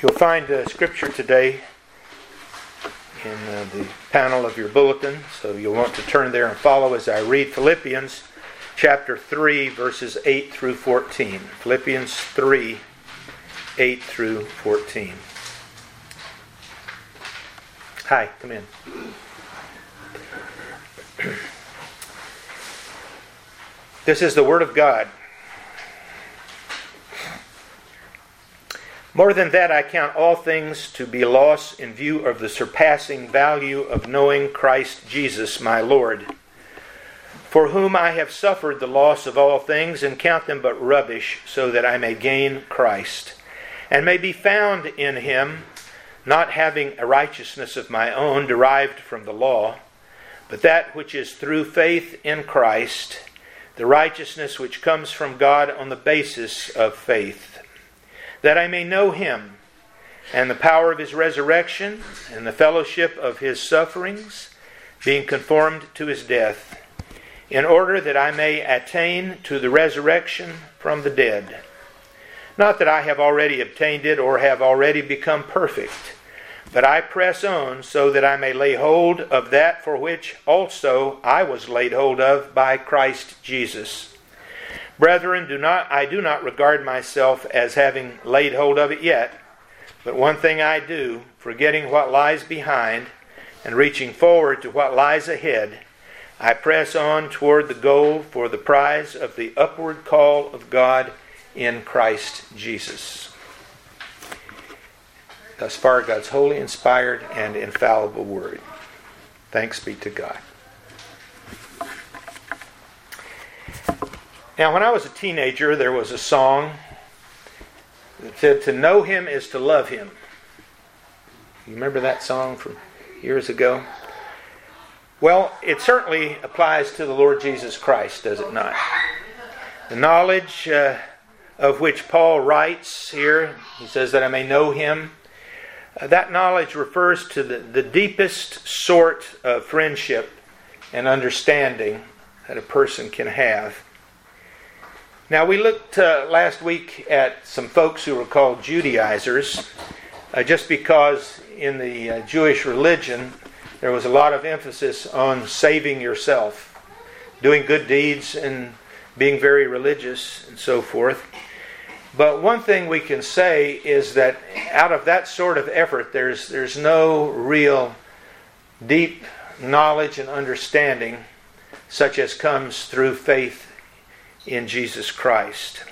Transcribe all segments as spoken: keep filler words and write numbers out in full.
You'll find uh, scripture today in uh, the panel of your bulletin, so you'll want to turn there and follow as I read Philippians chapter three, verses eight through fourteen. Philippians three, eight through fourteen. Hi, come in. This is the Word of God. More than that, I count all things to be loss in view of the surpassing value of knowing Christ Jesus my Lord, for whom I have suffered the loss of all things, and count them but rubbish, so that I may gain Christ, and may be found in Him, not having a righteousness of my own derived from the law, but that which is through faith in Christ, the righteousness which comes from God on the basis of faith, that I may know Him, and the power of His resurrection, and the fellowship of His sufferings, being conformed to His death, in order that I may attain to the resurrection from the dead. Not that I have already obtained it, or have already become perfect, but I press on, so that I may lay hold of that for which also I was laid hold of by Christ Jesus. Brethren, do not I do not regard myself as having laid hold of it yet, but one thing I do, forgetting what lies behind, and reaching forward to what lies ahead, I press on toward the goal for the prize of the upward call of God in Christ Jesus. Thus far, God's holy, inspired, and infallible Word. Thanks be to God. Now, when I was a teenager, there was a song that said, "To know Him is to love Him." You remember that song from years ago? Well, it certainly applies to the Lord Jesus Christ, does it not? The knowledge uh, of which Paul writes here, he says that I may know Him. Uh, that knowledge refers to the, the deepest sort of friendship and understanding that a person can have. Now, we looked uh, last week at some folks who were called Judaizers, uh, just because in the uh, Jewish religion there was a lot of emphasis on saving yourself, doing good deeds and being very religious and so forth. But one thing we can say is that out of that sort of effort, there's there's no real deep knowledge and understanding such as comes through faith in Jesus Christ.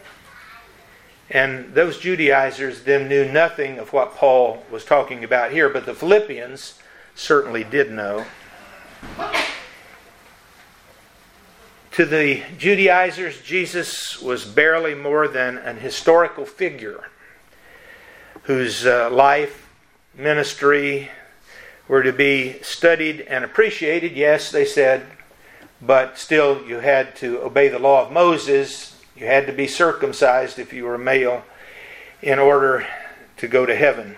And those Judaizers then knew nothing of what Paul was talking about here, but the Philippians certainly did know. To the Judaizers, Jesus was barely more than an historical figure whose uh, life, ministry were to be studied and appreciated. Yes, they said, but still you had to obey the law of Moses. You had to be circumcised if you were a male in order to go to heaven.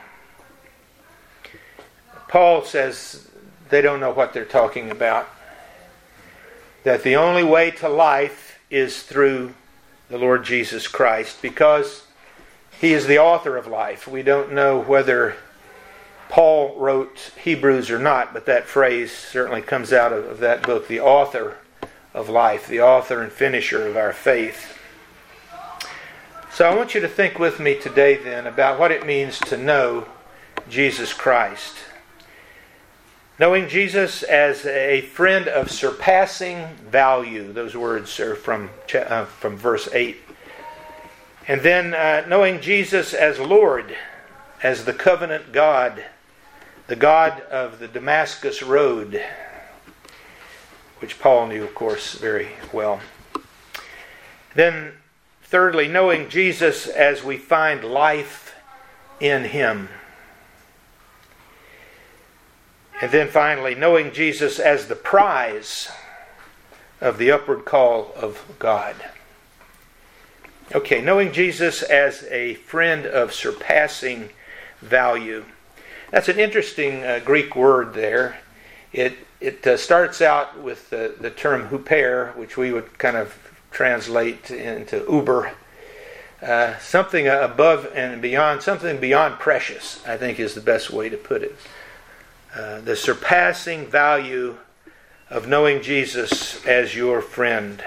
Paul says they don't know what they're talking about. That the only way to life is through the Lord Jesus Christ, because He is the author of life. We don't know whether Paul wrote Hebrews or not, but that phrase certainly comes out of, of that book, the author of life, the author and finisher of our faith. So I want you to think with me today then about what it means to know Jesus Christ. Knowing Jesus as a friend of surpassing value. Those words are from, uh, from verse eight. And then uh, knowing Jesus as Lord, as the covenant God, the God of the Damascus Road, which Paul knew, of course, very well. Then, thirdly, knowing Jesus as we find life in Him. And then finally, knowing Jesus as the prize of the upward call of God. Okay, knowing Jesus as a friend of surpassing value. That's an interesting uh, Greek word there. It it uh, starts out with the, the term huper, which we would kind of translate into Uber. uh, something above and beyond, something beyond precious, I think is the best way to put it. Uh, the surpassing value of knowing Jesus as your friend.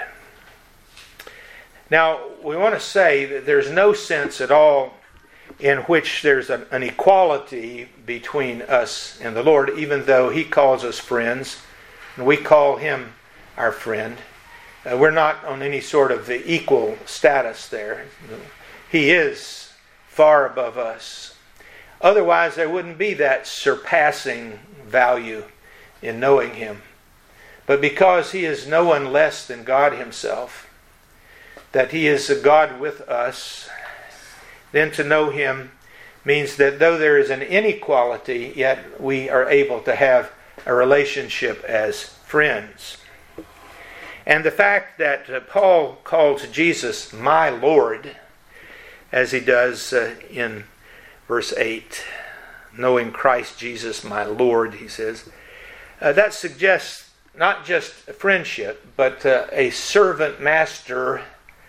Now, we want to say that there's no sense at all in which there's an, an equality between us and the Lord, even though He calls us friends, and we call Him our friend. Uh, we're not on any sort of equal status there. He is far above us. Otherwise, there wouldn't be that surpassing value in knowing Him. But because He is no one less than God Himself, that He is a God with us, then to know Him means that though there is an inequality, yet we are able to have a relationship as friends. And the fact that uh, Paul calls Jesus my Lord, as he does uh, in verse eight, knowing Christ Jesus my Lord, he says, uh, that suggests not just a friendship, but uh, a servant-master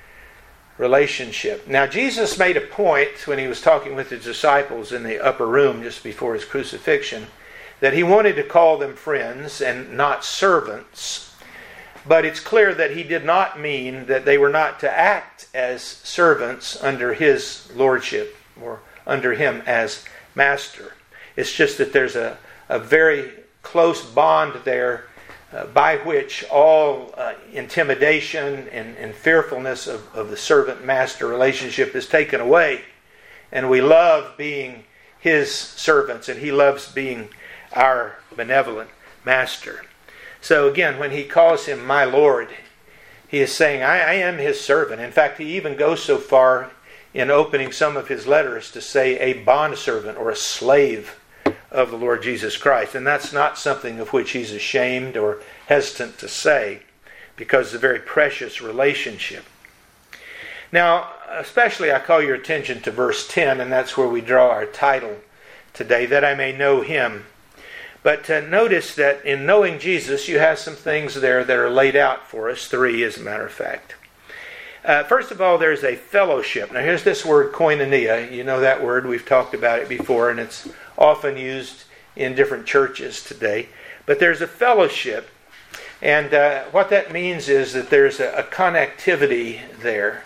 relationship. Now, Jesus made a point when He was talking with His disciples in the upper room just before His crucifixion, that He wanted to call them friends and not servants. But it's clear that He did not mean that they were not to act as servants under His lordship or under Him as master. It's just that there's a, a very close bond there uh, by which all uh, intimidation and, and fearfulness of, of the servant-master relationship is taken away. And we love being His servants, and He loves being our benevolent master. So again, when He calls Him my Lord, He is saying, I, I am His servant. In fact, He even goes so far in opening some of His letters to say a bondservant or a slave of the Lord Jesus Christ. And that's not something of which He's ashamed or hesitant to say, because it's a very precious relationship. Now, especially I call your attention to verse ten, and that's where we draw our title today, that I may know Him. But uh, notice that in knowing Jesus, you have some things there that are laid out for us, three as a matter of fact. Uh, first of all, there's a fellowship. Now here's this word koinonia. You know that word. We've talked about it before, and it's often used in different churches today. But there's a fellowship. And uh, what that means is that there's a, a connectivity there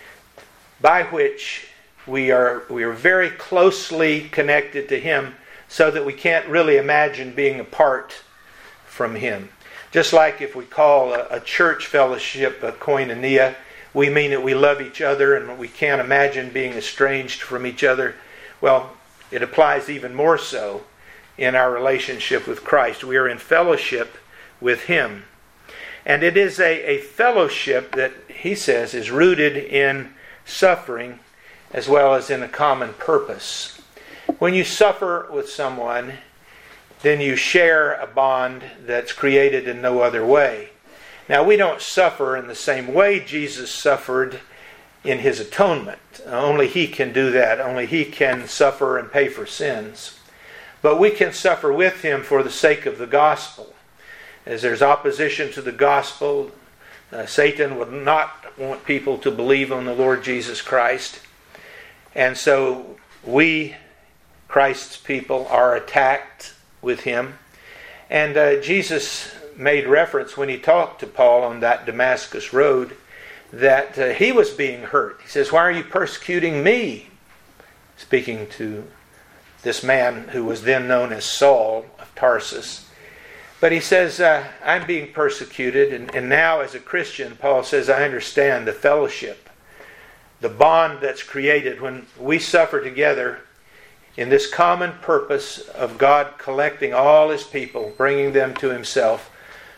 by which we are, we are very closely connected to Him, so that we can't really imagine being apart from Him. Just like if we call a, a church fellowship a koinonia, we mean that we love each other and we can't imagine being estranged from each other. Well, it applies even more so in our relationship with Christ. We are in fellowship with Him. And it is a, a fellowship that, he says, is rooted in suffering as well as in a common purpose. When you suffer with someone, then you share a bond that's created in no other way. Now, we don't suffer in the same way Jesus suffered in His atonement. Only He can do that. Only He can suffer and pay for sins. But we can suffer with Him for the sake of the gospel. As there's opposition to the gospel, uh, Satan would not want people to believe on the Lord Jesus Christ. And so we, Christ's people, are attacked with Him. And uh, Jesus made reference when He talked to Paul on that Damascus road that uh, he was being hurt. He says, "Why are you persecuting me?" Speaking to this man who was then known as Saul of Tarsus. But he says, uh, I'm being persecuted. And, and now as a Christian, Paul says, I understand the fellowship, the bond that's created when we suffer together in this common purpose of God collecting all His people, bringing them to Himself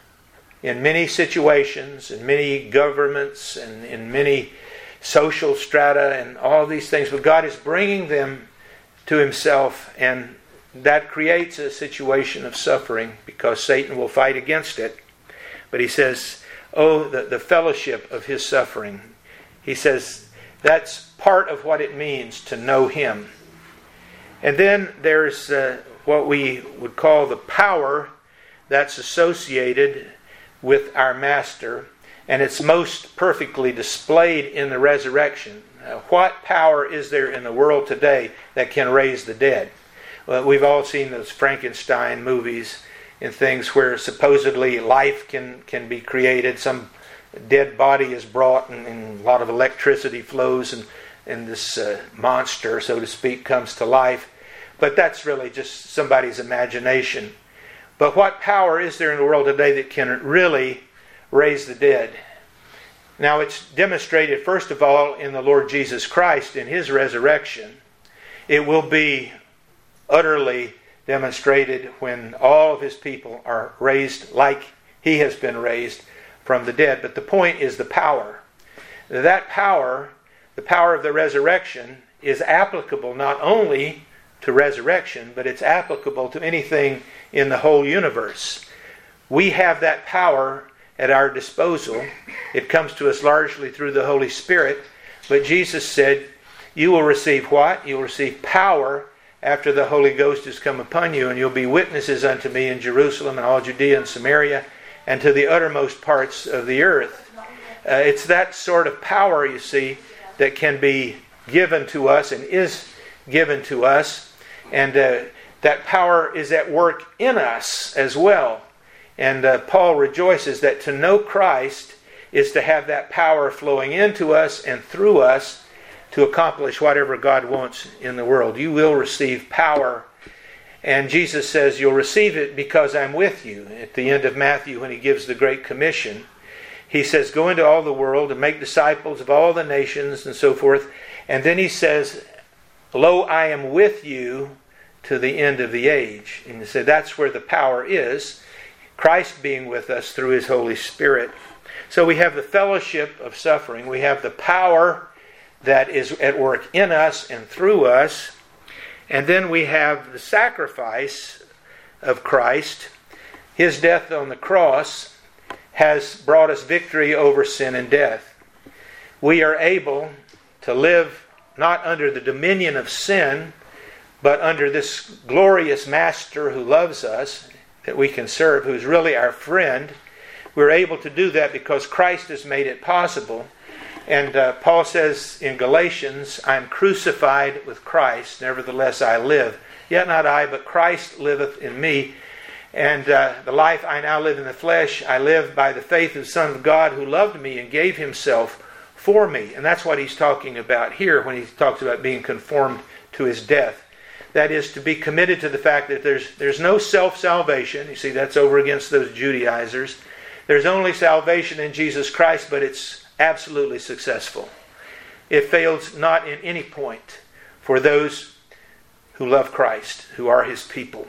in many situations, in many governments, and in many social strata, and all these things. But God is bringing them to Himself, and that creates a situation of suffering because Satan will fight against it. But he says, oh, the, the fellowship of His suffering. He says that's part of what it means to know Him. And then there's uh, what we would call the power that's associated with our Master, and it's most perfectly displayed in the resurrection. Uh, what power is there in the world today that can raise the dead? Well, we've all seen those Frankenstein movies and things where supposedly life can, can be created. Some dead body is brought and, and a lot of electricity flows and, and this uh, monster, so to speak, comes to life. But that's really just somebody's imagination. But what power is there in the world today that can really raise the dead? Now it's demonstrated first of all in the Lord Jesus Christ in His resurrection. It will be utterly demonstrated when all of His people are raised like He has been raised from the dead. But the point is the power. That power, the power of the resurrection, is applicable not only to resurrection, but it's applicable to anything in the whole universe. We have that power at our disposal. It comes to us largely through the Holy Spirit. But Jesus said, you will receive what? You will receive power after the Holy Ghost has come upon you, and you'll be witnesses unto me in Jerusalem and all Judea and Samaria and to the uttermost parts of the earth. Uh, it's that sort of power, you see, that can be given to us and is given to us. And uh, that power is at work in us as well. And uh, Paul rejoices that to know Christ is to have that power flowing into us and through us to accomplish whatever God wants in the world. You will receive power. And Jesus says, you'll receive it because I'm with you. At the end of Matthew, when He gives the Great Commission, He says, go into all the world and make disciples of all the nations and so forth. And then He says, lo, I am with you to the end of the age. And He said that's where the power is. Christ being with us through His Holy Spirit. So we have the fellowship of suffering. We have the power that is at work in us and through us. And then we have the sacrifice of Christ. His death on the cross has brought us victory over sin and death. We are able to live not under the dominion of sin, but under this glorious Master who loves us, that we can serve, who's really our friend. We're able to do that because Christ has made it possible. And uh, Paul says in Galatians, I'm crucified with Christ, nevertheless I live. Yet not I, but Christ liveth in me. And uh, the life I now live in the flesh, I live by the faith of the Son of God who loved me and gave Himself for me. And that's what he's talking about here when he talks about being conformed to His death. That is to be committed to the fact that there's there's no self-salvation. You see, that's over against those Judaizers. There's only salvation in Jesus Christ, but it's absolutely successful. It fails not in any point for those who love Christ, who are His people.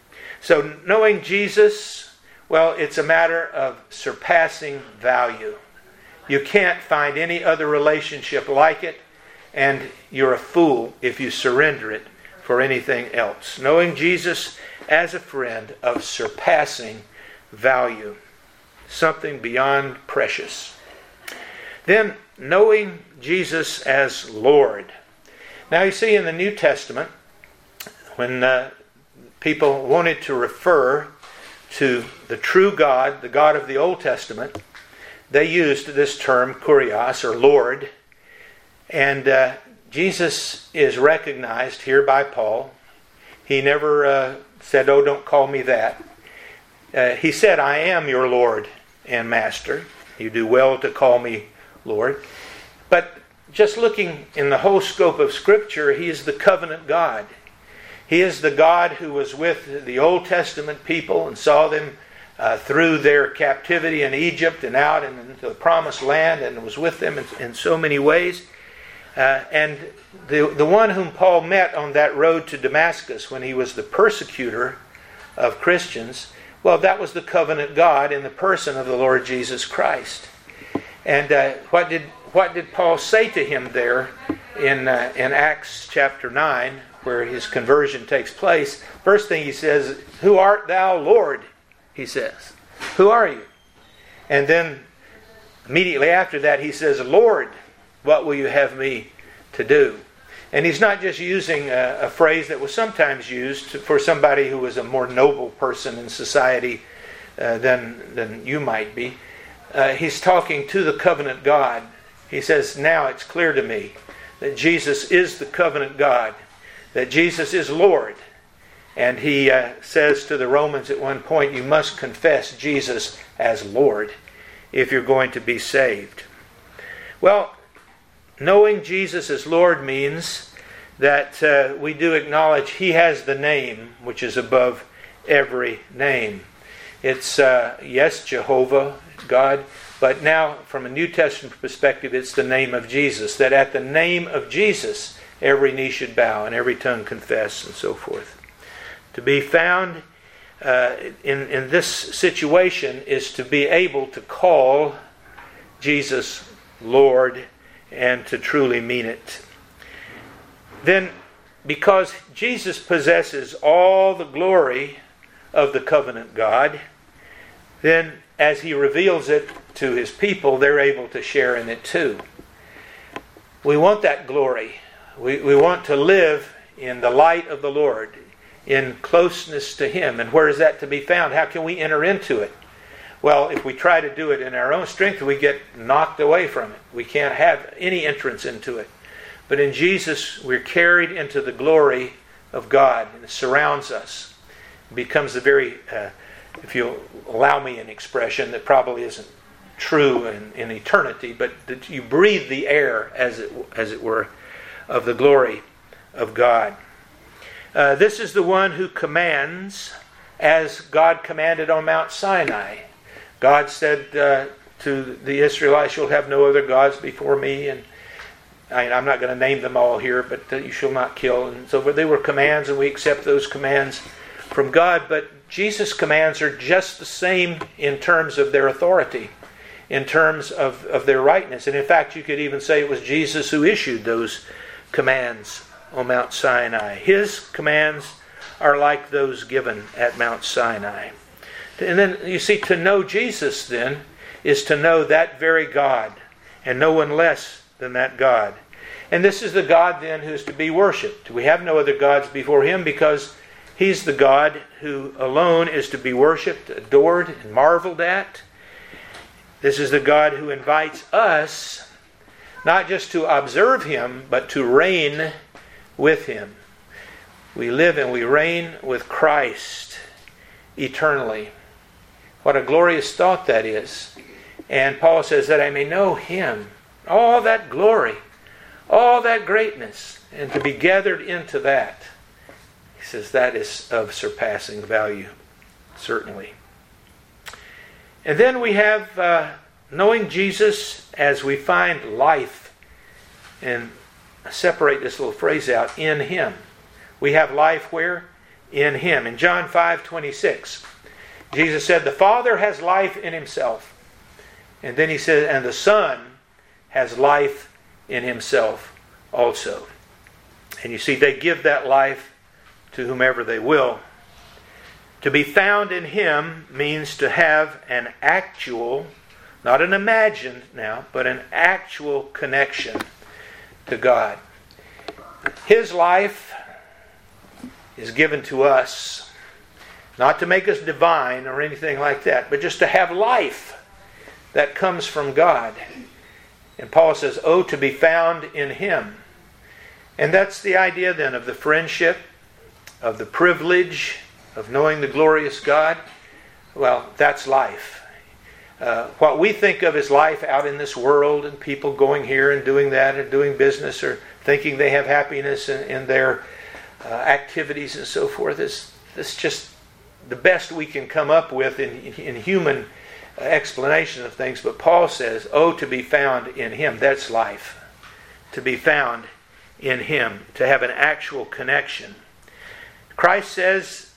So knowing Jesus, well, it's a matter of surpassing value. You can't find any other relationship like it, and you're a fool if you surrender it for anything else. Knowing Jesus as a friend of surpassing value. Something beyond precious. Then, knowing Jesus as Lord. Now you see in the New Testament, when uh, people wanted to refer to the true God, the God of the Old Testament, they used this term, kurios, or Lord. And uh, Jesus is recognized here by Paul. He never uh, said, oh, don't call me that. Uh, he said, I am your Lord and Master. You do well to call me Lord. But just looking in the whole scope of Scripture, He is the covenant God. He is the God who was with the Old Testament people and saw them uh, through their captivity in Egypt and out and into the Promised Land, and was with them in, in so many ways. Uh, and the, the one whom Paul met on that road to Damascus when he was the persecutor of Christians, well, that was the covenant God in the person of the Lord Jesus Christ. And uh, what did what did Paul say to him there in uh, in Acts chapter nine, where his conversion takes place? First thing he says, "Who art thou, Lord?" He says, "Who are you?" And then immediately after that he says, "Lord, what will you have me to do?" And he's not just using a, a phrase that was sometimes used for somebody who was a more noble person in society uh, than than you might be. Uh, he's talking to the covenant God. He says, now it's clear to me that Jesus is the covenant God, that Jesus is Lord. And he uh, says to the Romans at one point, you must confess Jesus as Lord if you're going to be saved. Well, knowing Jesus as Lord means that uh, we do acknowledge He has the name which is above every name. It's, uh, yes, Jehovah, God, but now from a New Testament perspective, it's the name of Jesus. That at the name of Jesus, every knee should bow and every tongue confess and so forth. To be found uh, in, in this situation is to be able to call Jesus Lord and to truly mean it. Then, because Jesus possesses all the glory of the covenant God, then as He reveals it to His people, they're able to share in it too. We want that glory. We, we want to live in the light of the Lord, in closeness to Him. And where is that to be found? How can we enter into it? Well, if we try to do it in our own strength, we get knocked away from it. We can't have any entrance into it. But in Jesus, we're carried into the glory of God, and it surrounds us. It becomes the very, uh, if you'll allow me an expression that probably isn't true in, in eternity, but that you breathe the air, as it, as it were, of the glory of God. Uh, this is the one who commands as God commanded on Mount Sinai. God said uh, to the Israelites, you'll have no other gods before me. And I, I'm not going to name them all here, but uh, you shall not kill. And so they were commands, and we accept those commands from God. But Jesus' commands are just the same in terms of their authority, in terms of, of their rightness. And in fact, you could even say it was Jesus who issued those commands on Mount Sinai. His commands are like those given at Mount Sinai. And then you see, to know Jesus then is to know that very God, and no one less than that God. And this is the God then who is to be worshipped. We have no other gods before Him because He's the God who alone is to be worshipped, adored, and marveled at. This is the God who invites us not just to observe Him, but to reign with Him. We live and we reign with Christ eternally. What a glorious thought that is. And Paul says that I may know Him, all that glory, all that greatness, and to be gathered into that. He says that is of surpassing value, certainly. And then we have uh, knowing Jesus as we find life. And separate this little phrase out, in Him. We have life where? In Him. In John five twenty-six, Jesus said, the Father has life in Himself. And then He said, and the Son has life in Himself also. And you see, they give that life to whomever they will. To be found in Him means to have an actual, not an imagined now, but an actual connection to God. His life is given to us, not to make us divine or anything like that, but just to have life that comes from God. And Paul says, oh, to be found in Him. And that's the idea then of the friendship, of the privilege of knowing the glorious God. Well, that's life. Uh, what we think of as life out in this world, and people going here and doing that and doing business or thinking they have happiness in, in their uh, activities and so forth, is this just the best we can come up with in, in human explanation of things. But Paul says, oh, to be found in Him, that's life. To be found in Him, to have an actual connection. Christ says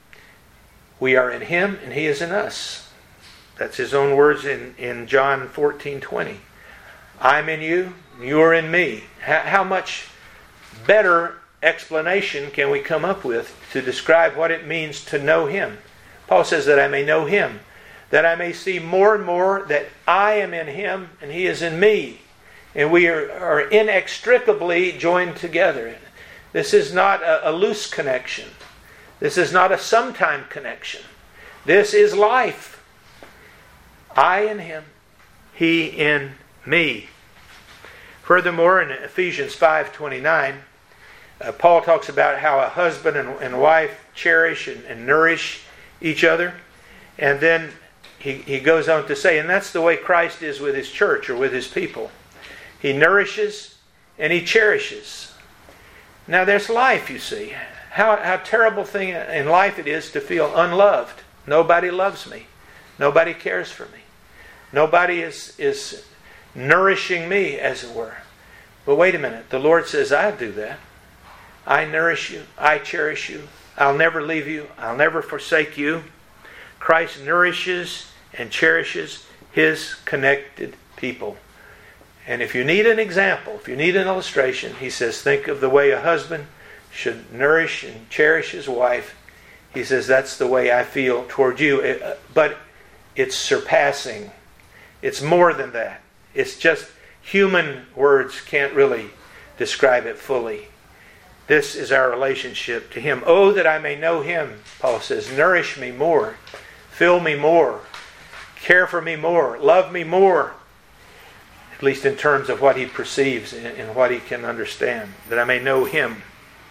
we are in Him and He is in us. That's His own words in, in John fourteen twenty. I'm in you, you are in me. How, how much better explanation can we come up with to describe what it means to know Him? Paul says that I may know Him, that I may see more and more that I am in Him and He is in me. And we are, are inextricably joined together. This is not a, a loose connection. This is not a sometime connection. This is life. I in Him, He in me. Furthermore, in Ephesians five twenty-nine, uh, Paul talks about how a husband and, and wife cherish and, and nourish each other. And then he, he goes on to say, and that's the way Christ is with His church or with His people. He nourishes and He cherishes. Now there's life, you see. How, how terrible thing in life it is to feel unloved. Nobody loves me. Nobody cares for me. Nobody is, is nourishing me, as it were. But wait a minute. The Lord says, I do that. I nourish you. I cherish you. I'll never leave you. I'll never forsake you. Christ nourishes and cherishes His connected people. And if you need an example, if you need an illustration, He says, think of the way a husband should nourish and cherish his wife. He says, that's the way I feel toward you. But it's surpassing. It's more than that. It's just human words can't really describe it fully. This is our relationship to Him. Oh, that I may know Him, Paul says. Nourish me more. Fill me more. Care for me more. Love me more. At least in terms of what He perceives and what He can understand. That I may know Him.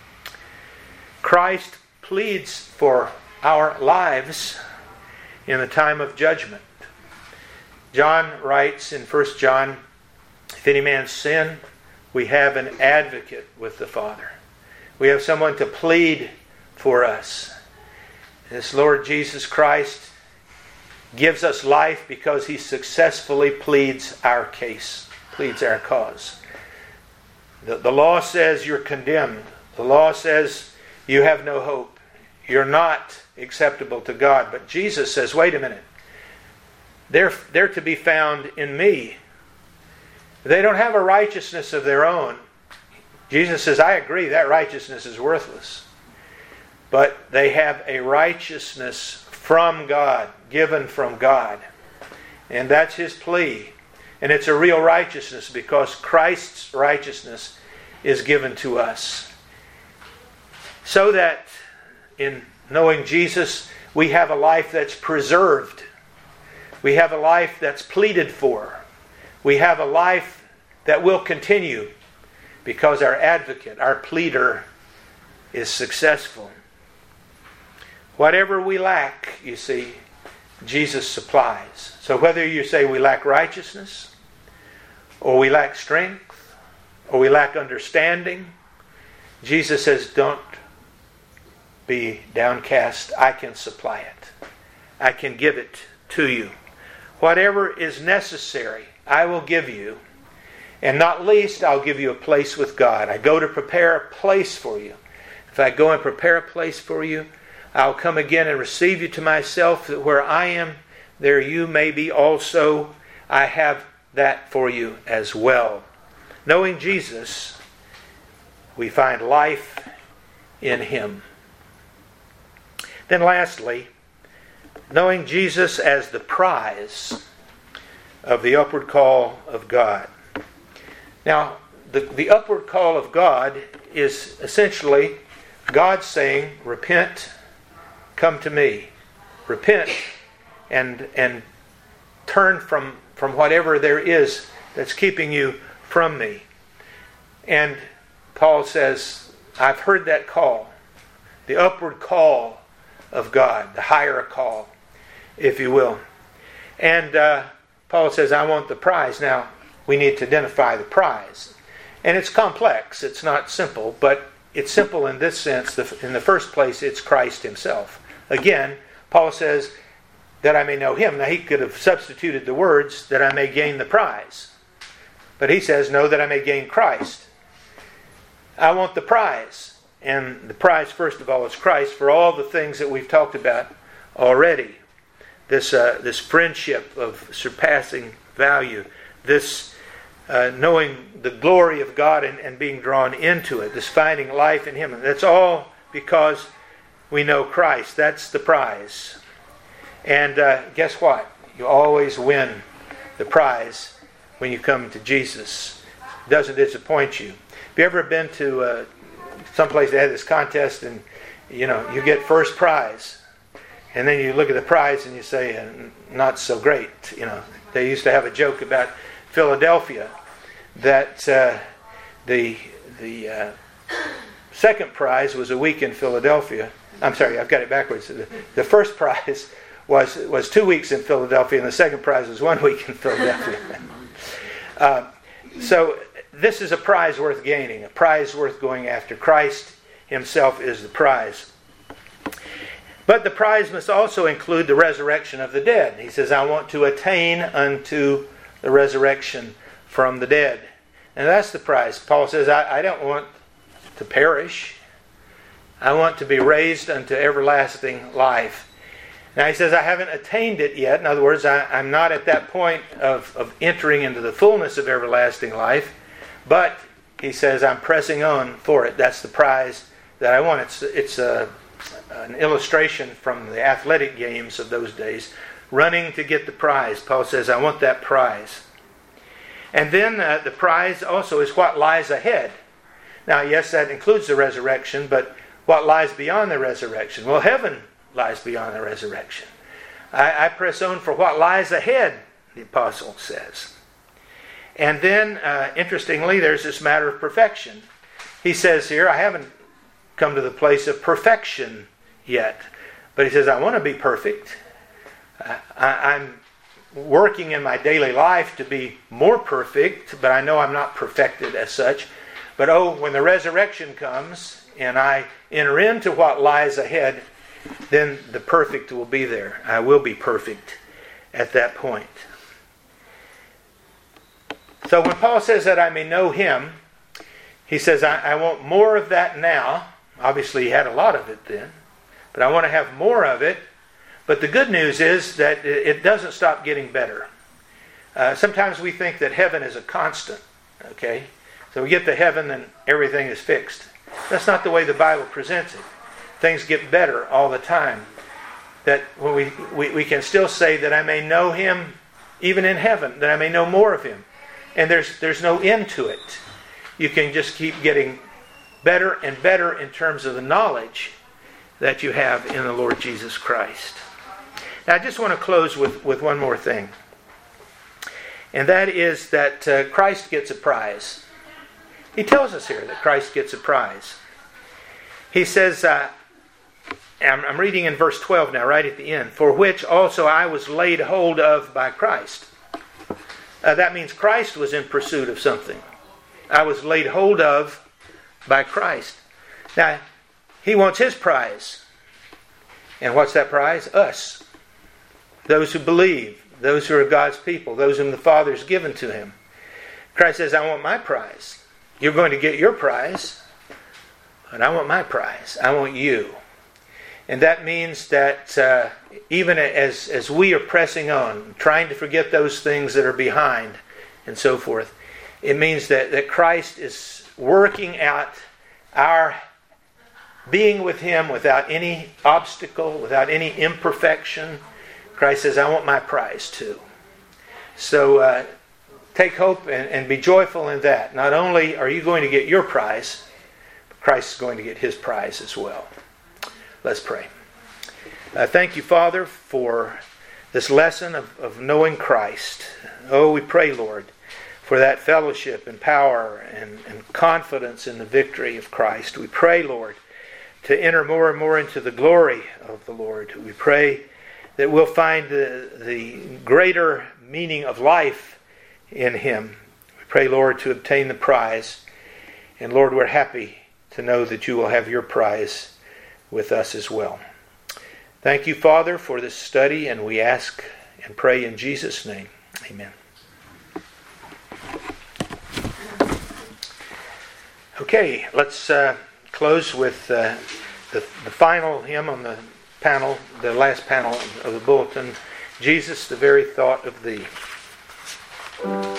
Christ pleads for our lives in the time of judgment. John writes in First John, if any man sin, we have an advocate with the Father. We have someone to plead for us. This Lord Jesus Christ gives us life because He successfully pleads our case, pleads our cause. The, the law says you're condemned. The law says you have no hope. You're not acceptable to God. But Jesus says, wait a minute. They're, they're to be found in me. They don't have a righteousness of their own. Jesus says, I agree, that righteousness is worthless. But they have a righteousness from God, given from God. And that's His plea. And it's a real righteousness because Christ's righteousness is given to us. So that in knowing Jesus, we have a life that's preserved. We have a life that's pleaded for. We have a life that will continue because our advocate, our pleader, is successful. Whatever we lack, you see, Jesus supplies. So whether you say we lack righteousness, or we lack strength, or we lack understanding, Jesus says, don't be downcast. I can supply it. I can give it to you. Whatever is necessary, I will give you. And not least, I'll give you a place with God. I go to prepare a place for you. If I go and prepare a place for you, I'll come again and receive you to myself, that where I am, there you may be also. I have that for you as well. Knowing Jesus, we find life in Him. Then lastly, knowing Jesus as the prize of the upward call of God. Now, the, the upward call of God is essentially God saying, repent, come to me. Repent and and turn from, from whatever there is that's keeping you from me. And Paul says, I've heard that call. The upward call of God, the higher call, if you will. And uh, Paul says, I want the prize. Now, we need to identify the prize. And it's complex. It's not simple, but it's simple in this sense. In the first place, it's Christ Himself. Again, Paul says, that I may know Him. Now, he could have substituted the words, that I may gain the prize. But he says, no, that I may gain Christ. I want the prize. And the prize, first of all, is Christ for all the things that we've talked about already. This uh, this friendship of surpassing value. This uh, knowing the glory of God and, and being drawn into it. This finding life in Him. And that's all because we know Christ. That's the prize. And uh, guess what? You always win the prize when you come to Jesus. It doesn't disappoint you. Have you ever been to uh, someplace that had this contest and you know you get first prize, and then you look at the prize and you say, uh, not so great. You know, they used to have a joke about Philadelphia. that uh, the the uh, second prize was a week in Philadelphia. I'm sorry, I've got it backwards. The, the first prize was was two weeks in Philadelphia, and the second prize was one week in Philadelphia. uh, so this is a prize worth gaining, a prize worth going after. Christ Himself is the prize. But the prize must also include the resurrection of the dead. He says, I want to attain unto the resurrection from the dead. And that's the prize. Paul says, I, I don't want to perish. I want to be raised unto everlasting life. Now he says, I haven't attained it yet. In other words, I, I'm not at that point of, of entering into the fullness of everlasting life. But he says, I'm pressing on for it. That's the prize that I want. It's, it's a, an illustration from the athletic games of those days. Running to get the prize. Paul says, I want that prize. And then uh, the prize also is what lies ahead. Now, yes, that includes the resurrection, but what lies beyond the resurrection? Well, heaven lies beyond the resurrection. I, I press on for what lies ahead, the apostle says. And then, uh, interestingly, there's this matter of perfection. He says here, I haven't come to the place of perfection yet. But he says, I want to be perfect. I, I, I'm working in my daily life to be more perfect, but I know I'm not perfected as such. But oh, when the resurrection comes and I enter into what lies ahead, then the perfect will be there. I will be perfect at that point. So when Paul says that I may know Him, he says, I, I want more of that now. Obviously, he had a lot of it then. But I want to have more of it. But the good news is that it doesn't stop getting better. Uh, sometimes we think that heaven is a constant. Okay? So we get to heaven and everything is fixed. That's not the way the Bible presents it. Things get better all the time. That when we, we, we can still say that I may know Him even in heaven. That I may know more of Him. And there's there's no end to it. You can just keep getting better and better in terms of the knowledge that you have in the Lord Jesus Christ. Now I just want to close with, with one more thing. And that is that uh, Christ gets a prize. He tells us here that Christ gets a prize. He says, uh, I'm, I'm reading in verse twelve now, right at the end, for which also I was laid hold of by Christ. Uh, that means Christ was in pursuit of something. I was laid hold of by Christ. Now, He wants His prize. And what's that prize? Us. Those who believe. Those who are God's people. Those whom the Father has given to Him. Christ says, I want my prize. You're going to get your prize. But I want my prize. I want you. And that means that uh, even as, as we are pressing on, trying to forget those things that are behind and so forth, it means that, that Christ is working out our being with Him without any obstacle, without any imperfection. Christ says, I want my prize too. So uh, take hope and, and be joyful in that. Not only are you going to get your prize, but Christ is going to get His prize as well. Let's pray. Uh, thank you, Father, for this lesson of, of knowing Christ. Oh, we pray, Lord, for that fellowship and power and, and confidence in the victory of Christ. We pray, Lord, to enter more and more into the glory of the Lord. We pray that we'll find the, the greater meaning of life in Him. We pray, Lord, to obtain the prize. And Lord, we're happy to know that you will have your prize with us as well. Thank you, Father, for this study, and we ask and pray in Jesus' name. Amen. Okay, let's uh, close with uh, the, the final hymn on the panel, the last panel of the bulletin, Jesus, the very thought of Thee.